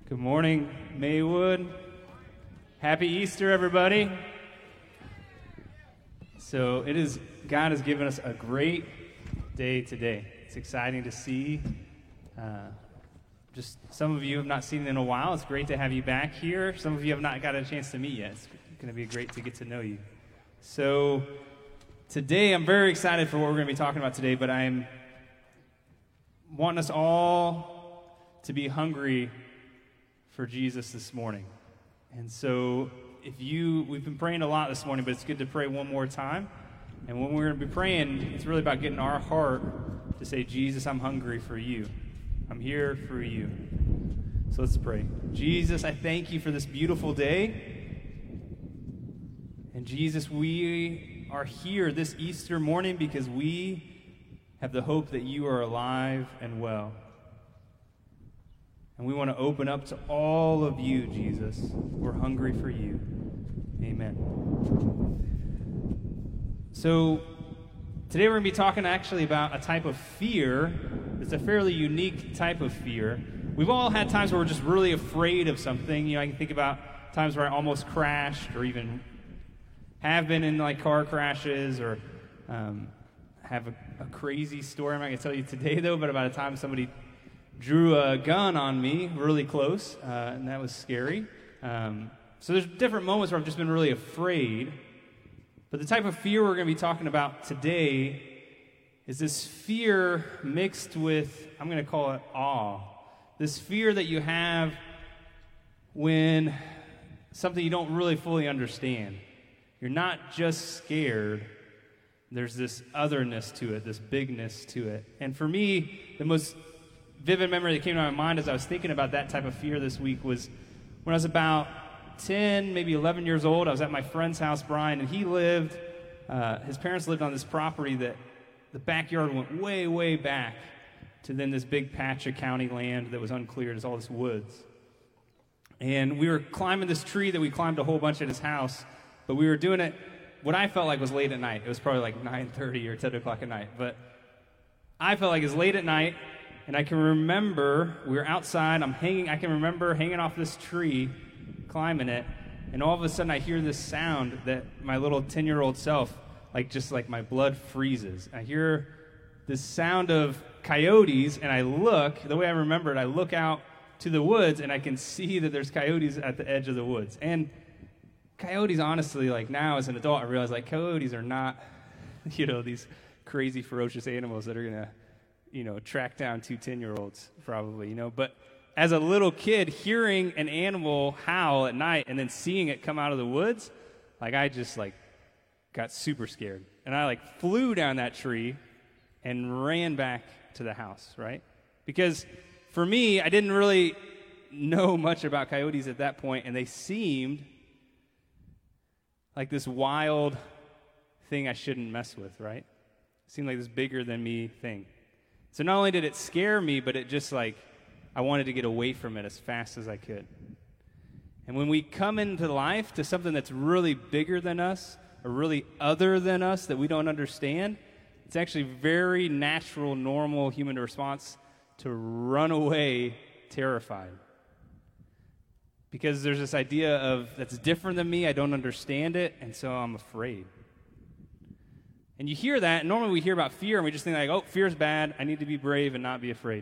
Good morning, Maywood. Happy Easter, everybody. So God has given us a great day today. It's exciting to see. Just some of you have not seen it in a while. It's great to have you back here. Some of you have not got a chance to meet yet. It's going to be great to get to know you. So today, I'm very excited for what we're going to be talking about today, but I'm wanting us all to be hungry for Jesus this morning. And so we've been praying a lot this morning, but it's good to pray one more time. And when we're going to be praying, it's really about getting our heart to say, Jesus, I'm hungry for you. I'm here for you. So let's pray. Jesus, I thank you for this beautiful day. And Jesus, we are here this Easter morning because we have the hope that you are alive and well. And we want to open up to all of you, Jesus. We're hungry for you. Amen. So today we're going to be talking actually about a type of fear. It's a fairly unique type of fear. We've all had times where we're just really afraid of something. I can think about times where I almost crashed or even have been in like car crashes or have a crazy story. I'm not going to tell you today, though, but about a time somebody drew a gun on me really close, and that was scary. So there's different moments where I've just been really afraid. But the type of fear we're going to be talking about today is this fear mixed with, I'm going to call it awe. This fear that you have when something you don't really fully understand. You're not just scared. There's this otherness to it, this bigness to it. And for me, the most vivid memory that came to my mind as I was thinking about that type of fear this week was when I was about 10, maybe 11 years old. I was at my friend's house, Brian, and his parents lived on this property that the backyard went way, way back to then this big patch of county land that was uncleared. It's all this woods. And we were climbing this tree that we climbed a whole bunch at his house, but we were doing it what I felt like was late at night. It was probably like 9:30 or 10 o'clock at night, but I felt like it was late at night. And I can remember we were outside. I can remember hanging off this tree, climbing it, and all of a sudden I hear this sound that my little 10-year-old self, like my blood freezes. I hear this sound of coyotes, and I look, the way I remember it, I look out to the woods, and I can see that there's coyotes at the edge of the woods. And coyotes, honestly, like now as an adult, I realize like coyotes are not, these crazy ferocious animals that are going to track down two 10-year-olds probably, But as a little kid, hearing an animal howl at night and then seeing it come out of the woods, I just got super scared. And I flew down that tree and ran back to the house, right? Because for me, I didn't really know much about coyotes at that point, and they seemed like this wild thing I shouldn't mess with, right? It seemed like this bigger than me thing. So not only did it scare me, but it just I wanted to get away from it as fast as I could. And when we come into life to something that's really bigger than us, or really other than us that we don't understand, it's actually very natural, normal human response to run away terrified. Because there's this idea of that's different than me, I don't understand it, and so I'm afraid. And you hear that, and normally we hear about fear, and we just think oh, fear's bad, I need to be brave and not be afraid.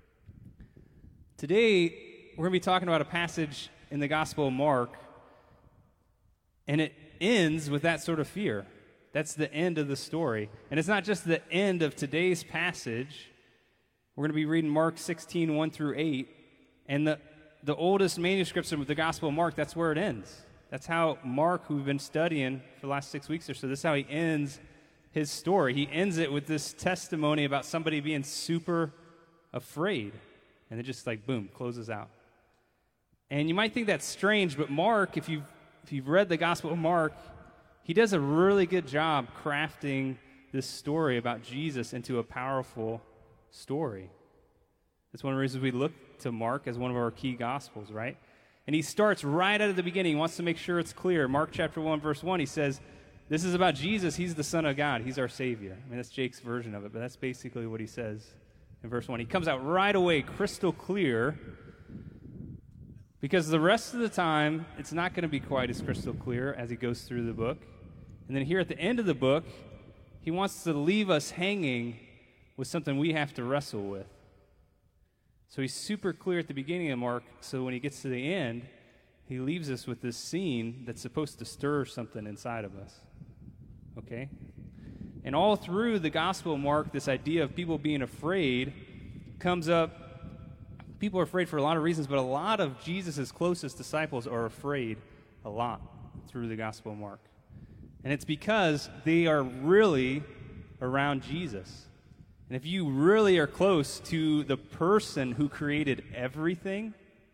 Today, we're going to be talking about a passage in the Gospel of Mark, and it ends with that sort of fear. That's the end of the story. And it's not just the end of today's passage. We're going to be reading Mark 16, 1 through 8, and the oldest manuscripts of the Gospel of Mark, that's where it ends. That's how Mark, who we've been studying for the last 6 weeks or so, this is how he ends his story. He ends it with this testimony about somebody being super afraid. And it just boom, closes out. And you might think that's strange, but Mark, if you've read the Gospel of Mark, he does a really good job crafting this story about Jesus into a powerful story. That's one of the reasons we look to Mark as one of our key Gospels, right? And he starts right out of the beginning. He wants to make sure it's clear. Mark chapter 1, verse 1, he says, this is about Jesus. He's the Son of God. He's our Savior. I mean, that's Jake's version of it, but that's basically what he says in verse 1. He comes out right away, crystal clear, Because the rest of the time, it's not going to be quite as crystal clear as he goes through the book. And then here at the end of the book, he wants to leave us hanging with something we have to wrestle with. So he's super clear at the beginning of Mark, so when he gets to the end, he leaves us with this scene that's supposed to stir something inside of us. Okay? And all through the Gospel of Mark, this idea of people being afraid comes up. People are afraid for a lot of reasons, but a lot of Jesus' closest disciples are afraid a lot through the Gospel of Mark. And it's because they are really around Jesus. And if you really are close to the person who created everything,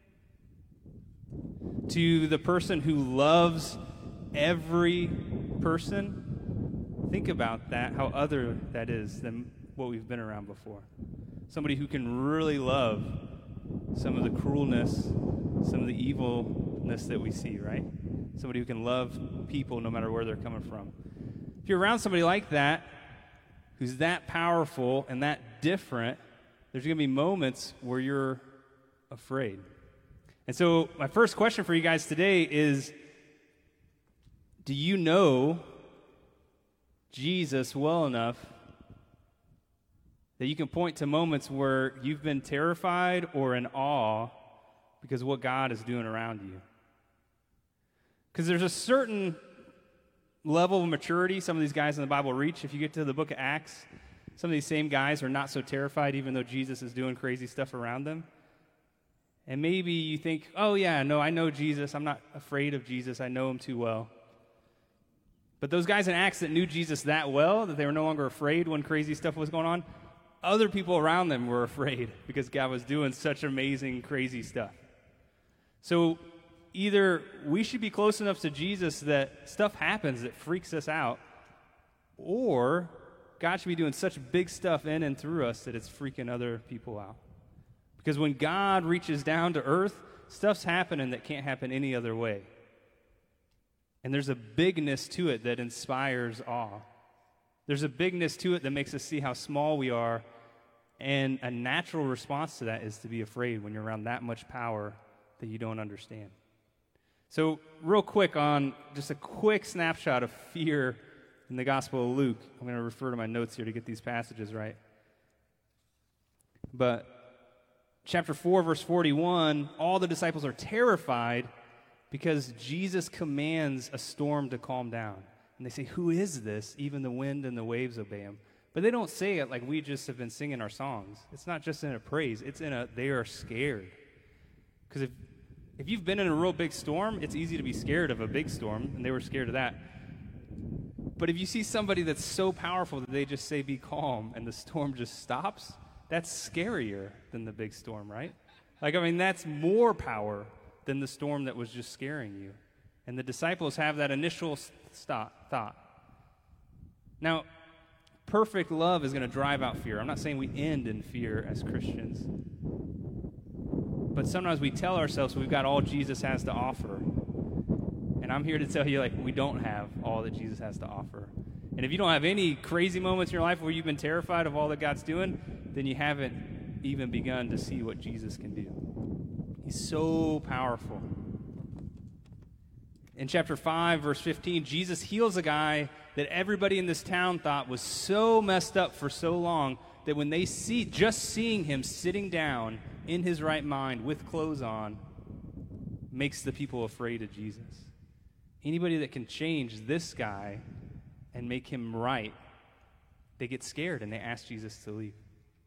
to the person who loves every person, think about that, how other that is than what we've been around before. Somebody who can really love some of the cruelness, some of the evilness that we see, right? Somebody who can love people no matter where they're coming from. If you're around somebody like that, who's that powerful and that different, there's going to be moments where you're afraid. And so my first question for you guys today is, do you know Jesus well enough that you can point to moments where you've been terrified or in awe because of what God is doing around you? Because there's a certain level of maturity some of these guys in the Bible reach. If you get to the book of Acts, some of these same guys are not so terrified even though Jesus is doing crazy stuff around them. And maybe you think, oh yeah, no, I know Jesus. I'm not afraid of Jesus. I know him too well. But those guys in Acts that knew Jesus that well, that they were no longer afraid when crazy stuff was going on, other people around them were afraid because God was doing such amazing, crazy stuff. So either we should be close enough to Jesus that stuff happens that freaks us out, or God should be doing such big stuff in and through us that it's freaking other people out. Because when God reaches down to earth, stuff's happening that can't happen any other way. And there's a bigness to it that inspires awe. There's a bigness to it that makes us see how small we are, and a natural response to that is to be afraid when you're around that much power that you don't understand. So real quick on just a quick snapshot of fear in the Gospel of Luke. I'm going to refer to my notes here to get these passages right. But chapter 4, verse 41, all the disciples are terrified because Jesus commands a storm to calm down. And they say, who is this? Even the wind and the waves obey him. But they don't say it like we just have been singing our songs. It's not just in a praise. It's in a, they are scared. Because if you've been in a real big storm, it's easy to be scared of a big storm, and they were scared of that. But if you see somebody that's so powerful that they just say, be calm, and the storm just stops, that's scarier than the big storm, right? That's more power than the storm that was just scaring you. And the disciples have that initial thought. Now, perfect love is going to drive out fear. I'm not saying we end in fear as Christians. But sometimes we tell ourselves we've got all Jesus has to offer. And I'm here to tell you, we don't have all that Jesus has to offer. And if you don't have any crazy moments in your life where you've been terrified of all that God's doing, then you haven't even begun to see what Jesus can do. He's so powerful. In chapter 5, verse 15, Jesus heals a guy that everybody in this town thought was so messed up for so long that when they seeing him sitting down in his right mind with clothes on, makes the people afraid of Jesus. Anybody that can change this guy and make him right, they get scared and they ask Jesus to leave.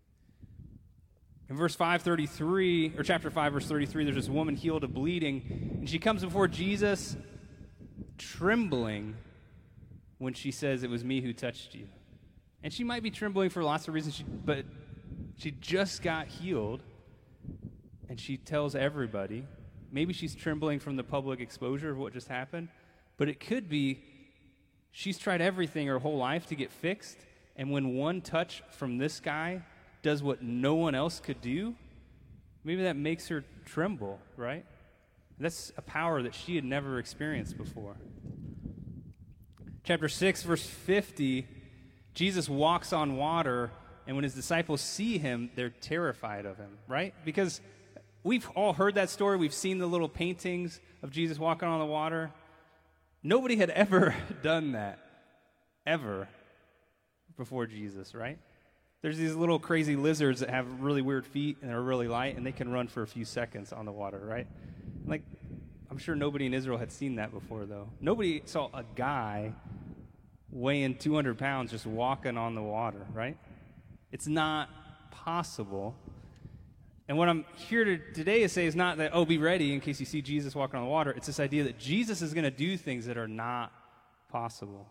In verse 5:33, or chapter 5, verse 33, there's this woman healed of bleeding, and she comes before Jesus trembling when she says, it was me who touched you. And she might be trembling for lots of reasons, but she just got healed, and she tells everybody. Maybe she's trembling from the public exposure of what just happened, but it could be she's tried everything her whole life to get fixed, and when one touch from this guy does what no one else could do, maybe that makes her tremble, right? That's a power that she had never experienced before. Chapter 6, verse 50, Jesus walks on water, and when his disciples see him, they're terrified of him, right? Because we've all heard that story. We've seen the little paintings of Jesus walking on the water. Nobody had ever done that, ever, before Jesus, right? There's these little crazy lizards that have really weird feet and are really light, and they can run for a few seconds on the water, right? Like, I'm sure nobody in Israel had seen that before, though. Nobody saw a guy weighing 200 pounds just walking on the water, right? It's not possible. And what I'm here today to say is not that, oh, be ready in case you see Jesus walking on the water. It's this idea that Jesus is going to do things that are not possible.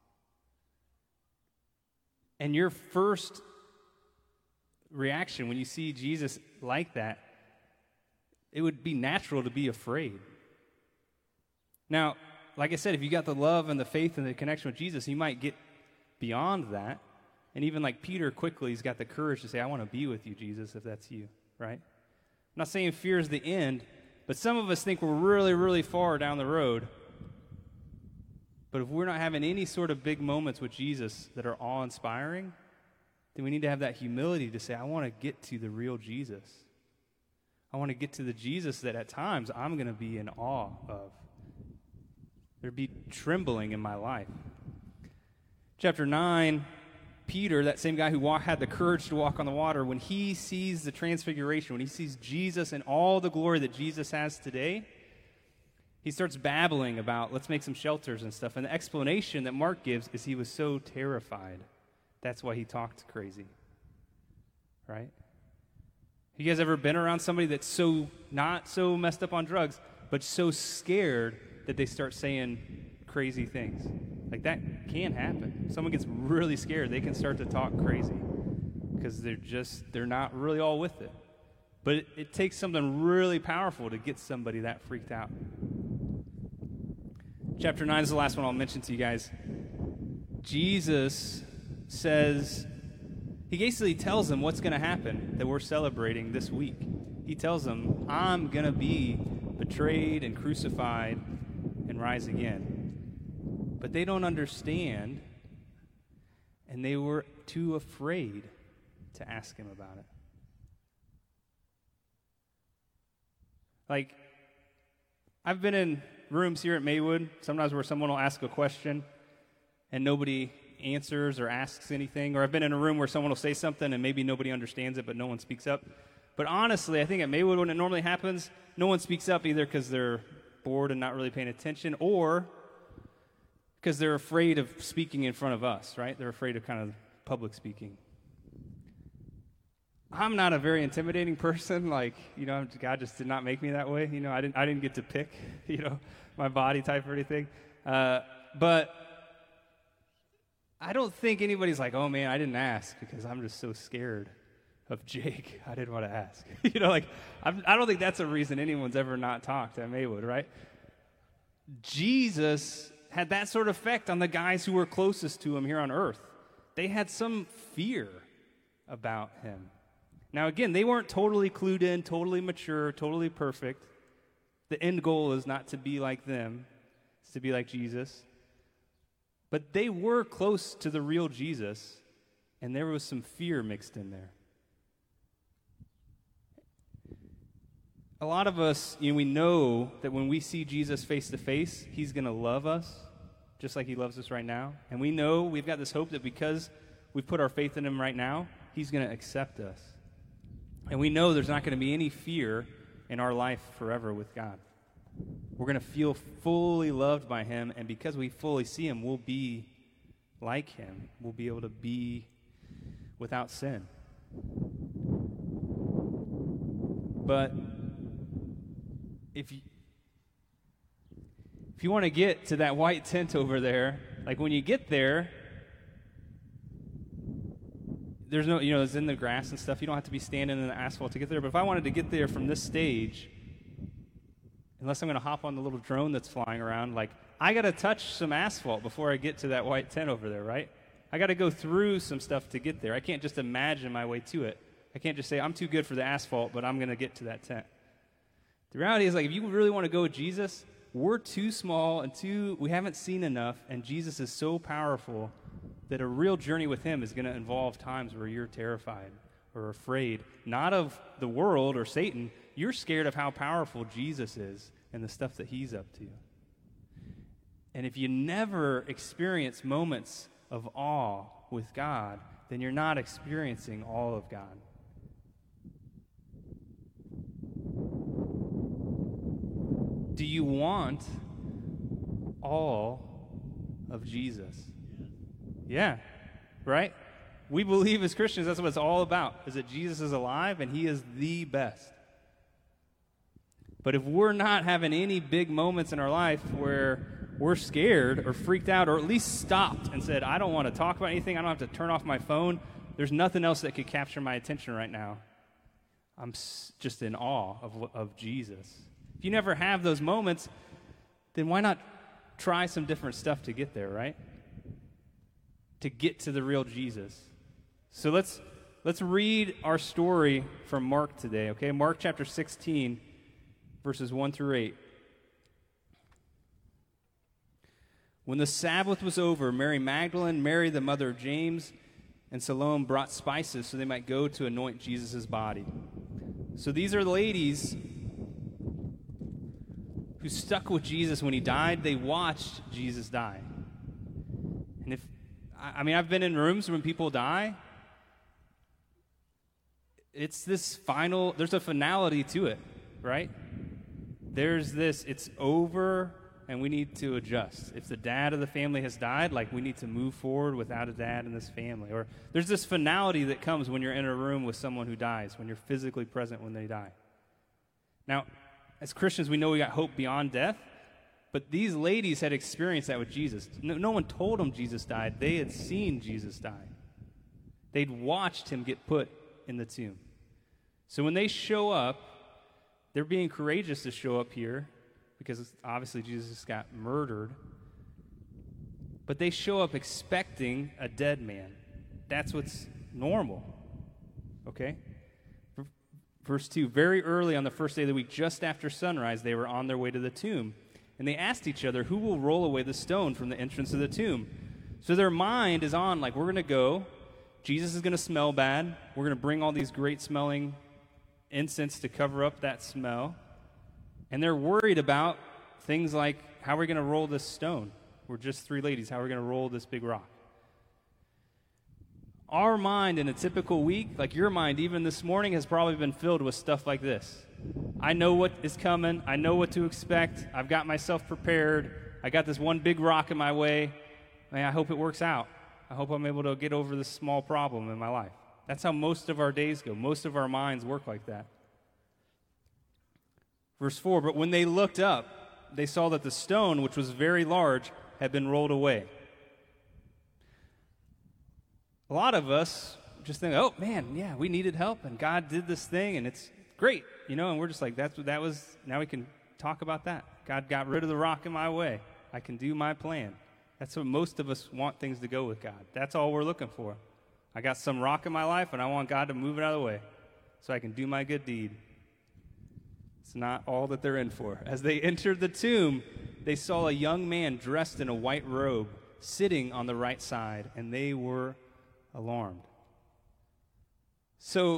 And your first reaction when you see Jesus like that, it would be natural to be afraid. Now, like I said, if you got the love and the faith and the connection with Jesus, you might get beyond that. And even like Peter quickly, he's got the courage to say, I want to be with you, Jesus, if that's you, right? I'm not saying fear is the end, but some of us think we're really, really far down the road. But if we're not having any sort of big moments with Jesus that are awe-inspiring, then we need to have that humility to say, I want to get to the real Jesus. I want to get to the Jesus that at times I'm going to be in awe of. There'd be trembling in my life. Chapter 9, Peter, that same guy who had the courage to walk on the water, when he sees the transfiguration, when he sees Jesus and all the glory that Jesus has today, he starts babbling about, let's make some shelters and stuff. And the explanation that Mark gives is he was so terrified. That's why he talked crazy. Right? You guys ever been around somebody that's so not so messed up on drugs, but so scared that they start saying crazy things? Like, that can happen. Someone gets really scared, they can start to talk crazy because they're not really all with it. But it takes something really powerful to get somebody that freaked out. Chapter 9 is the last one I'll mention to you guys. Jesus says, he basically tells them what's going to happen that we're celebrating this week. He tells them, I'm going to be betrayed and crucified and rise again. But they don't understand, and they were too afraid to ask him about it. Like, I've been in rooms here at Maywood, sometimes where someone will ask a question, and nobody answers or asks anything. Or I've been in a room where someone will say something, and maybe nobody understands it, but no one speaks up. But honestly, I think at Maywood, when it normally happens, no one speaks up either because they're bored and not really paying attention, or because they're afraid of speaking in front of us, right? They're afraid of kind of public speaking. I'm not a very intimidating person. Like, God just did not make me that way. I didn't get to pick, my body type or anything. But I don't think anybody's like, oh man, I didn't ask because I'm just so scared of Jake. I didn't want to ask. I don't think that's a reason anyone's ever not talked at Maywood, right? Jesus had that sort of effect on the guys who were closest to him here on earth. They had some fear about him. Now, again, they weren't totally clued in, totally mature, totally perfect. The end goal is not to be like them. It's to be like Jesus. But they were close to the real Jesus, and there was some fear mixed in there. A lot of us, we know that when we see Jesus face to face, he's going to love us just like he loves us right now. And we know we've got this hope that because we've put our faith in him right now, he's going to accept us. And we know there's not going to be any fear in our life forever with God. We're going to feel fully loved by him, and because we fully see him, we'll be like him. We'll be able to be without sin. But if you want to get to that white tent over there, like when you get there, there's no, it's in the grass and stuff. You don't have to be standing in the asphalt to get there. But if I wanted to get there from this stage, unless I'm going to hop on the little drone that's flying around, like, I got to touch some asphalt before I get to that white tent over there, right? I got to go through some stuff to get there. I can't just imagine my way to it. I can't just say, I'm too good for the asphalt, but I'm going to get to that tent. The reality is, like, if you really want to go with Jesus, we're too small and we haven't seen enough, and Jesus is so powerful that a real journey with him is going to involve times where you're terrified or afraid, not of the world or Satan, you're scared of how powerful Jesus is and the stuff that he's up to. And if you never experience moments of awe with God, then you're not experiencing all of God. Do you want all of Jesus? Yeah, right? We believe as Christians that's what it's all about, is that Jesus is alive and he is the best. But if we're not having any big moments in our life where we're scared or freaked out or at least stopped and said, I don't want to talk about anything, I don't have to turn off my phone, there's nothing else that could capture my attention right now, I'm just in awe of Jesus. If you never have those moments, then why not try some different stuff to get there, right? To get to the real Jesus. So let's read our story from Mark today, okay? Mark chapter 16, verses 1 through 8. When the Sabbath was over, Mary Magdalene, Mary the mother of James, and Salome brought spices so they might go to anoint Jesus' body. So these are the ladies who stuck with Jesus when he died. They watched Jesus die. And I've been in rooms when people die. It's there's a finality to it, right? There's this, it's over, and we need to adjust. If the dad of the family has died, we need to move forward without a dad in this family. Or there's this finality that comes when you're in a room with someone who dies, when you're physically present when they die. Now, as Christians, we know we got hope beyond death, but these ladies had experienced that with Jesus. No one told them Jesus died. They had seen Jesus die. They'd watched him get put in the tomb. So when they show up, they're being courageous to show up here because obviously Jesus got murdered. But they show up expecting a dead man. That's what's normal. Okay? Verse 2, very early on the first day of the week, just after sunrise, they were on their way to the tomb. And they asked each other, who will roll away the stone from the entrance of the tomb? So their mind is on, we're going to go. Jesus is going to smell bad. We're going to bring all these great smelling incense to cover up that smell. And they're worried about things like, how are we going to roll this stone? We're just three ladies. How are we going to roll this big rock? Our mind in a typical week, your mind even this morning, has probably been filled with stuff like this. I know what is coming. I know what to expect. I've got myself prepared. I got this one big rock in my way. I hope it works out. I hope I'm able to get over this small problem in my life. That's how most of our days go. Most of our minds work like that. Verse 4, but when they looked up, they saw that the stone, which was very large, had been rolled away. A lot of us just think, oh, man, yeah, we needed help, and God did this thing, and it's great, and we're just like, that was, now we can talk about that. God got rid of the rock in my way. I can do my plan. That's what most of us want things to go with God. That's all we're looking for. I got some rock in my life, and I want God to move it out of the way so I can do my good deed. It's not all that they're in for. As they entered the tomb, they saw a young man dressed in a white robe sitting on the right side, and they were alarmed. So,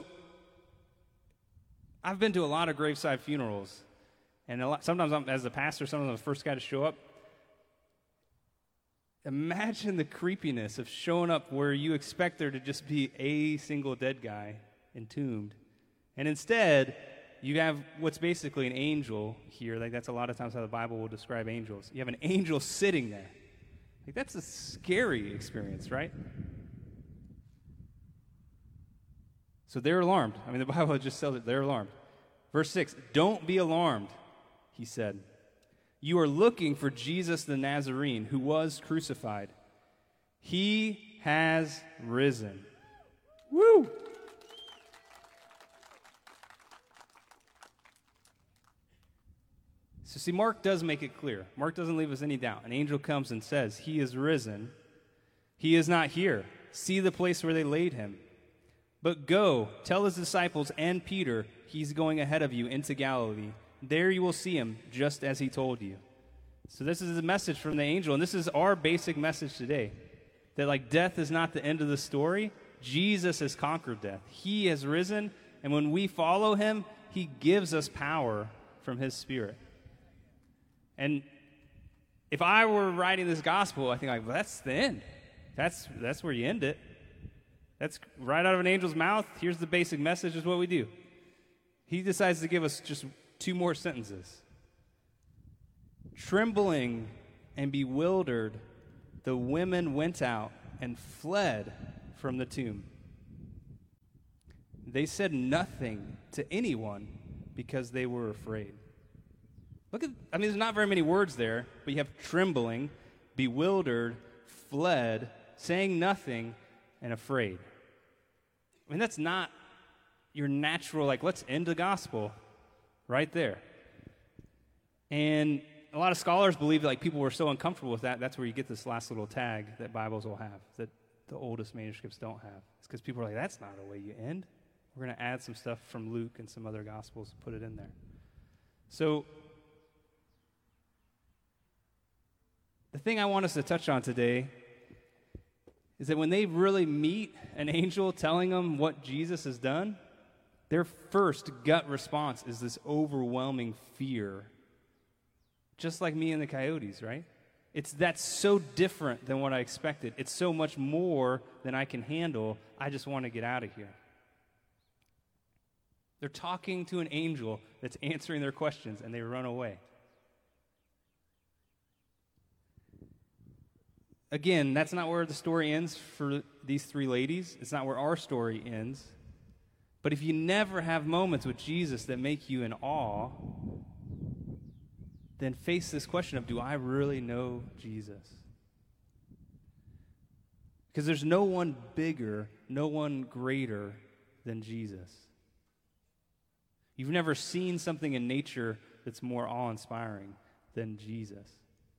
I've been to a lot of graveside funerals, and sometimes as a pastor, sometimes I'm the first guy to show up. Imagine the creepiness of showing up where you expect there to just be a single dead guy entombed, and instead, you have what's basically an angel here. That's a lot of times how the Bible will describe angels. You have an angel sitting there. That's a scary experience, right? So they're alarmed. The Bible just tells it they're alarmed. Verse 6, don't be alarmed, he said. You are looking for Jesus the Nazarene, who was crucified. He has risen. Woo! So see, Mark does make it clear. Mark doesn't leave us any doubt. An angel comes and says, he is risen. He is not here. See the place where they laid him. But go, tell his disciples and Peter, he's going ahead of you into Galilee. There you will see him, just as he told you. So this is a message from the angel, and this is our basic message today. That death is not the end of the story. Jesus has conquered death. He has risen, and when we follow him, he gives us power from his Spirit. And if I were writing this gospel, I think, like, well, that's the end. That's where you end it. That's right out of an angel's mouth. Here's the basic message, is what we do. He decides to give us just 2 more sentences. Trembling and bewildered, the women went out and fled from the tomb. They said nothing to anyone because they were afraid. There's not very many words there, but you have trembling, bewildered, fled, saying nothing, and afraid. I mean, that's not your natural, like, let's end the gospel right there. And a lot of scholars believe that, like, people were so uncomfortable with that, that's where you get this last little tag that Bibles will have, that the oldest manuscripts don't have. It's because people are like, that's not a way you end. We're going to add some stuff from Luke and some other gospels and put it in there. So the thing I want us to touch on today is that when they really meet an angel telling them what Jesus has done, their first gut response is this overwhelming fear. Just like me and the coyotes, right? That's so different than what I expected. It's so much more than I can handle. I just want to get out of here. They're talking to an angel that's answering their questions, and they run away. Again, that's not where the story ends for these 3 ladies. It's not where our story ends. But if you never have moments with Jesus that make you in awe, then face this question of, do I really know Jesus? Because there's no one bigger, no one greater than Jesus. You've never seen something in nature that's more awe-inspiring than Jesus.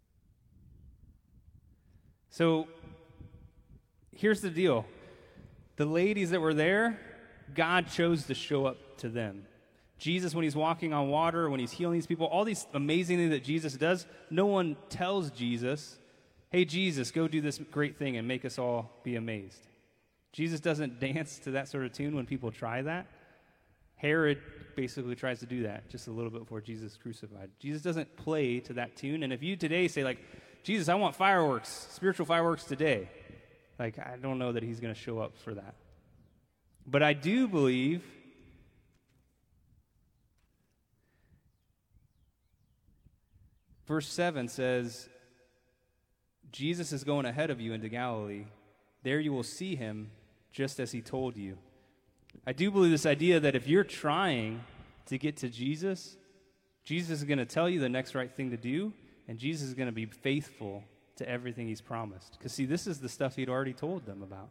So here's the deal. The ladies that were there, God chose to show up to them. Jesus, when he's walking on water, when he's healing these people, all these amazing things that Jesus does, no one tells Jesus, hey, Jesus, go do this great thing and make us all be amazed. Jesus doesn't dance to that sort of tune when people try that. Herod basically tries to do that just a little bit before Jesus is crucified. Jesus doesn't play to that tune. And if you today say, like, Jesus, I want fireworks, spiritual fireworks today, like, I don't know that he's going to show up for that. But I do believe verse 7 says, Jesus is going ahead of you into Galilee. There you will see him just as he told you. I do believe this idea that if you're trying to get to Jesus, Jesus is going to tell you the next right thing to do, and Jesus is going to be faithful to everything he's promised. Because, see, this is the stuff he'd already told them about.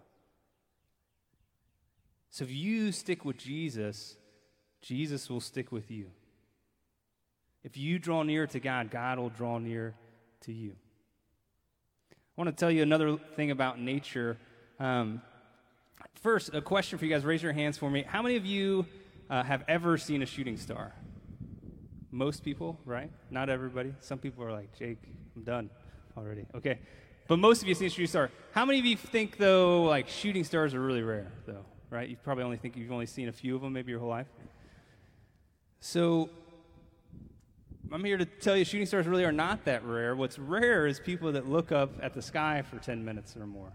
So if you stick with Jesus, Jesus will stick with you. If you draw near to God, God will draw near to you. I want to tell you another thing about nature. First, a question for you guys. Raise your hands for me. How many of you have ever seen a shooting star? Most people, right? Not everybody. Some people are like, Jake, I'm done already. Okay. But most of you have seen a shooting star. How many of you think, though, like shooting stars are really rare, though, right? You probably only think you've only seen a few of them, maybe your whole life. So I'm here to tell you shooting stars really are not that rare. What's rare is people that look up at the sky for 10 minutes or more.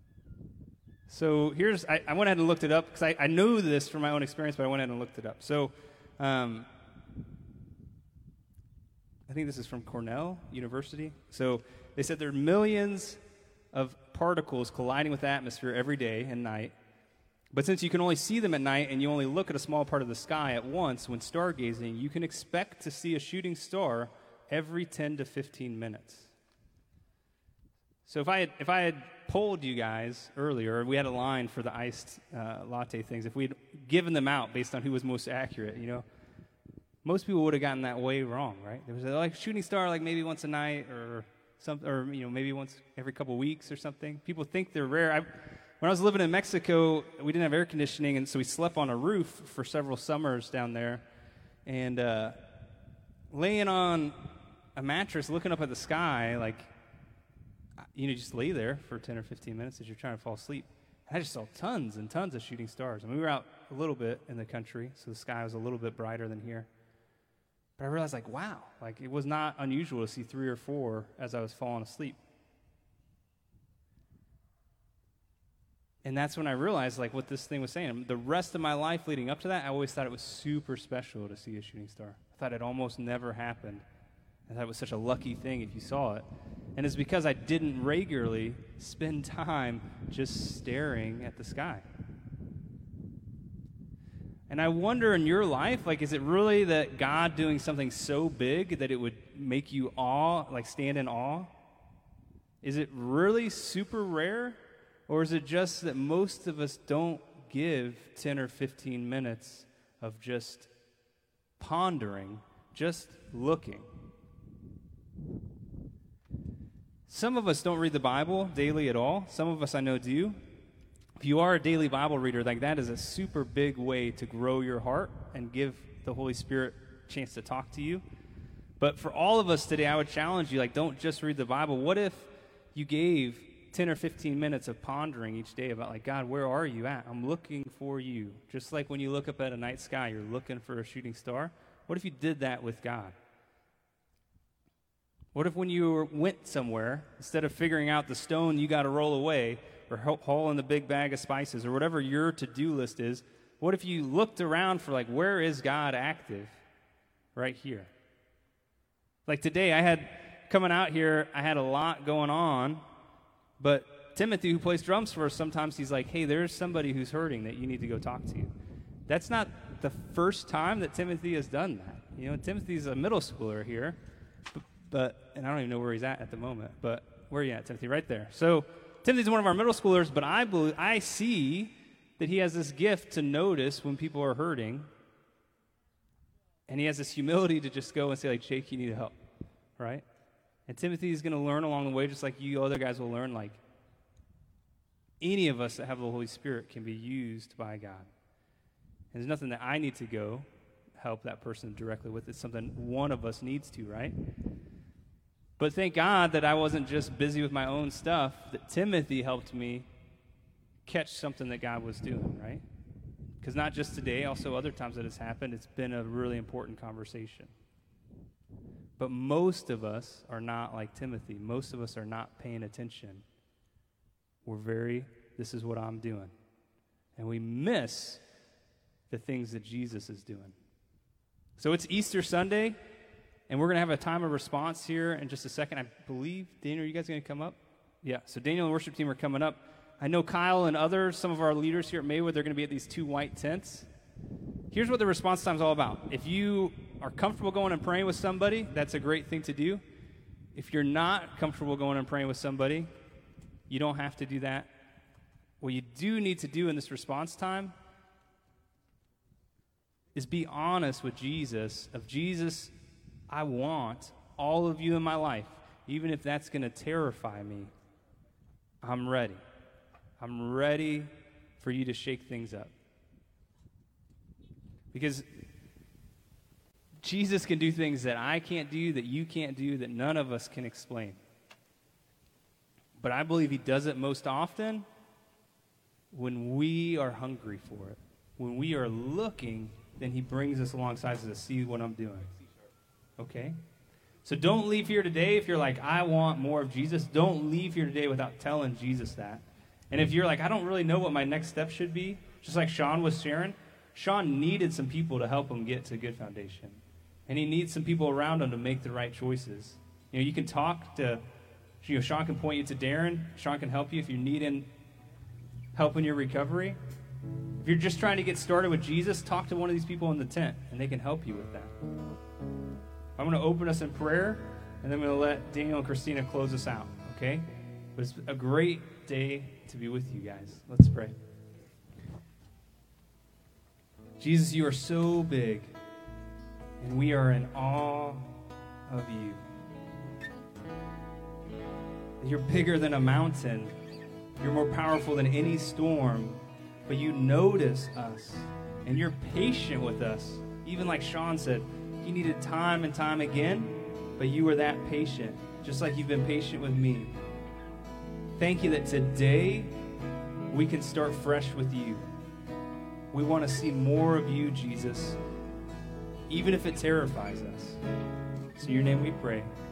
So I went ahead and looked it up because I know this from my own experience, but I went ahead and looked it up. So I think this is from Cornell University. So they said there are millions of particles colliding with the atmosphere every day and night. But since you can only see them at night and you only look at a small part of the sky at once when stargazing, you can expect to see a shooting star every 10 to 15 minutes. So if I had polled you guys earlier, we had a line for the iced latte things. If we'd given them out based on who was most accurate, most people would have gotten that way wrong, right? There was like shooting star, like maybe once a night or something, or maybe once every couple of weeks or something. People think they're rare. When I was living in Mexico, we didn't have air conditioning, and so we slept on a roof for several summers down there. And laying on a mattress, looking up at the sky, like, just lay there for 10 or 15 minutes as you're trying to fall asleep. And I just saw tons and tons of shooting stars. And we were out a little bit in the country, so the sky was a little bit brighter than here. But I realized, like, wow, like it was not unusual to see 3 or 4 as I was falling asleep. And that's when I realized, like, what this thing was saying. The rest of my life leading up to that, I always thought it was super special to see a shooting star. I thought it almost never happened. I thought it was such a lucky thing if you saw it. And it's because I didn't regularly spend time just staring at the sky. And I wonder in your life, like, is it really that God doing something so big that it would make you stand in awe? Is it really super rare? Or is it just that most of us don't give 10 or 15 minutes of just pondering, just looking? Some of us don't read the Bible daily at all. Some of us I know do. If you are a daily Bible reader, like that is a super big way to grow your heart and give the Holy Spirit a chance to talk to you. But for all of us today, I would challenge you, like, don't just read the Bible. What if you gave 10 or 15 minutes of pondering each day about, like, God, where are you at? I'm looking for you. Just like when you look up at a night sky, you're looking for a shooting star. What if you did that with God? What if when you went somewhere, instead of figuring out the stone you got to roll away or haul in the big bag of spices or whatever your to-do list is, what if you looked around for, like, where is God active right here? Like today, coming out here, I had a lot going on. But Timothy, who plays drums for us, sometimes he's like, hey, there's somebody who's hurting that you need to go talk to. That's not the first time that Timothy has done that. You know, Timothy's a middle schooler here, and I don't even know where he's at the moment. But where are you at, Timothy? Right there. So Timothy's one of our middle schoolers, but I see that he has this gift to notice when people are hurting, and he has this humility to just go and say, like, Jake, you need help, right? And Timothy is going to learn along the way, just like you other guys will learn. Like, any of us that have the Holy Spirit can be used by God. And there's nothing that I need to go help that person directly with. It's something one of us needs to, right? But thank God that I wasn't just busy with my own stuff, that Timothy helped me catch something that God was doing, right? Because not just today, also other times that it's happened, it's been a really important conversation. But most of us are not like Timothy. Most of us are not paying attention. This is what I'm doing. And we miss the things that Jesus is doing. So it's Easter Sunday, and we're going to have a time of response here in just a second. I believe, Daniel, are you guys going to come up? Yeah, so Daniel and the worship team are coming up. I know Kyle and others, some of our leaders here at Maywood, they're going to be at these 2 white tents. Here's what the response time is all about. If you are comfortable going and praying with somebody, that's a great thing to do. If you're not comfortable going and praying with somebody, you don't have to do that. What you do need to do in this response time is be honest with Jesus, I want all of you in my life, even if that's going to terrify me. I'm ready. I'm ready for you to shake things up. Because Jesus can do things that I can't do, that you can't do, that none of us can explain. But I believe he does it most often when we are hungry for it. When we are looking, then he brings us alongside to see what I'm doing. Okay? So don't leave here today if you're like, I want more of Jesus. Don't leave here today without telling Jesus that. And if you're like, I don't really know what my next step should be, just like Sean was sharing, Sean needed some people to help him get to a good foundation. And he needs some people around him to make the right choices. You know, you can talk to, Sean can point you to Darren. Sean can help you if you need help in your recovery. If you're just trying to get started with Jesus, talk to one of these people in the tent, and they can help you with that. I'm going to open us in prayer, and then I'm going to let Daniel and Christina close us out, okay? But it's a great day to be with you guys. Let's pray. Jesus, you are so big, and we are in awe of you. You're bigger than a mountain. You're more powerful than any storm, but you notice us, and you're patient with us. Even like Sean said, he needed time and time again, but you were that patient, just like you've been patient with me. Thank you that today we can start fresh with you. We want to see more of you, Jesus, even if it terrifies us. It's in your name we pray.